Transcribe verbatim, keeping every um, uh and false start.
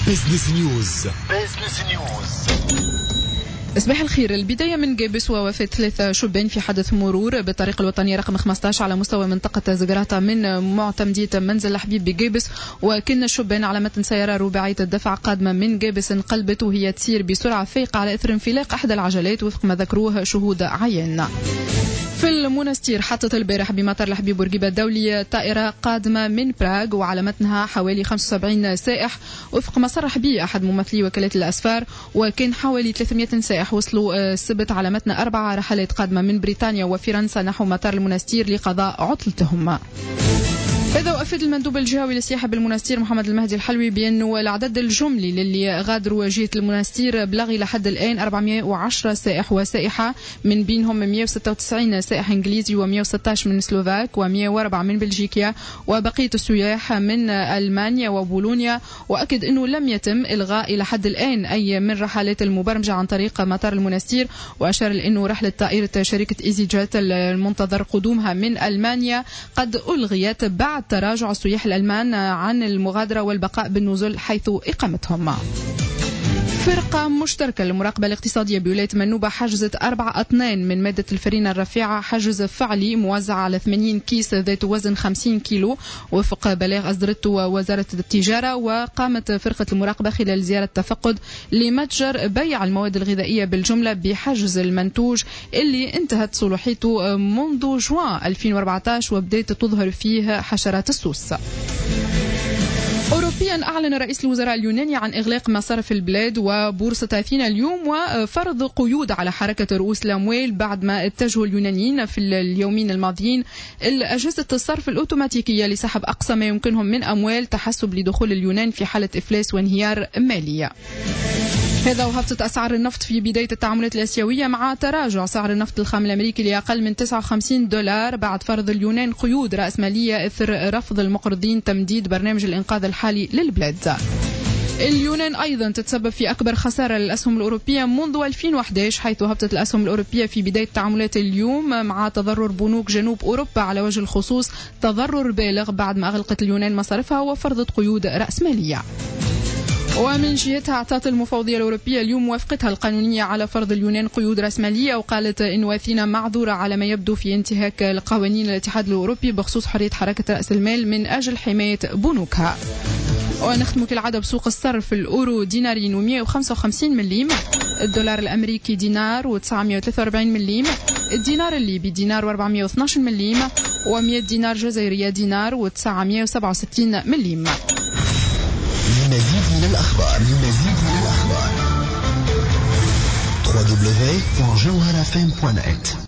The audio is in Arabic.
بزنس نيوز. بزنس نيوز. صباح الخير. البداية من جابس ووفاة ثلاثة شبان في حادث مرور بالطريق الوطنية رقم خمسة عشر على مستوى منطقة زقراطة من معتمدية منزل الحبيب بجابس، وكان الشبان على متن سيارة رباعية الدفع قادمة من جابس انقلبت وهي تسير بسرعة فائقة على إثر انفلاق أحد العجلات وفق ما ذكروه شهود عيان. في المنستير حطت البارح بمطار الحبيب بورقيبة الدولي طائرة قادمة من براغ وعلى متنها حوالي خمسة وسبعين سائح وفق ما صرح به أحد ممثلي وكالات الأسفار، وكان حوالي ثلاثمائة سائح وصلوا السبت على متن أربعة رحلات قادمة من بريطانيا وفرنسا نحو مطار المنستير لقضاء عطلتهم. هذا وأفاد المندوب الجهوي للسياحة بالمنستير محمد المهدي الحلوي بأنه العدد الجملي للي غادروا جهة المنستير بلغ لحد الآن أربعمائة وعشرة سائح وسائحة، من بينهم مائة وستة وتسعين سائح إنجليزي ومائة وستة عشر من سلوفاك ومائة وأربعة من بلجيكا وبقية السياح من ألمانيا وبولونيا. وأكد أنه لم يتم إلغاء إلى حد الآن أي من رحلات المبرمجة عن طريق مطار المنستير، وأشار لأنه رحلة طائرة شركة إيزي جيت المنتظر قدومها من ألمانيا قد ألغيت بعد تراجع السياح الألمان عن المغادرة والبقاء بالنزول حيث إقامتهم. فرقة مشتركة للمراقبة الاقتصادية بولاية منوبة حجزت أربعة أطنان من مادة الفرينة الرفيعة حجز فعلي موزع على ثمانين كيس ذات وزن خمسين كيلو وفق بلاغ أصدرته وزارة التجارة. وقامت فرقة المراقبة خلال زيارة تفقد لمتجر بيع المواد الغذائية بالجملة بحجز المنتوج اللي انتهت صلاحيته منذ جوان ألفين وأربعة عشر وبدأت تظهر فيه حشرات السوس. أوروبيا أعلن رئيس الوزراء اليوناني عن إغلاق مصارف البلاد وبورصة أثينا اليوم وفرض قيود على حركة رؤوس الأموال بعد ما اتجهوا اليونانيين في اليومين الماضيين أجهزة الصرف الأوتوماتيكية لسحب أقصى ما يمكنهم من أموال تحسب لدخول اليونان في حالة إفلاس وانهيار مالي. هذا وهبطت أسعار النفط في بداية التعاملات الآسيوية مع تراجع سعر النفط الخام الأمريكي لأقل من تسعة وخمسين دولار بعد فرض اليونان قيود رأسمالية إثر رفض المقرضين تمديد برنامج الإنقاذ الحالي للبلاد. اليونان أيضا تتسبب في أكبر خسارة للأسهم الأوروبية منذ ألفين وأحد عشر، حيث هبطت الأسهم الأوروبية في بداية التعاملات اليوم مع تضرر بنوك جنوب أوروبا على وجه الخصوص، تضرر بالغ بعد ما أغلقت اليونان مصارفها وفرضت قيود رأسمالية. ومن جهتها اعطت المفوضية الأوروبية اليوم موافقتها القانونية على فرض اليونان قيود رأسمالية، وقالت إن أثينا معذورة على ما يبدو في انتهاك القوانين الاتحاد الأوروبي بخصوص حرية حركة رأس المال من أجل حماية بنوكها. ونختم كالعادة بسوق الصرف. الأورو دينارين ومئة وخمسة وخمسين مليم، الدولار الأمريكي دينار وتسعمائة وثلاثة وأربعين مليم، الدينار الليبي دينار وأربعمائة واثني عشر مليم، ومئة دينار جزائرية دينار وتسعمائة وسبعة وستين مليم. لمزيد من الأخبار لمزيد من الأخبار دبليو دبليو دبليو دوت جوهرة إف إم دوت نت.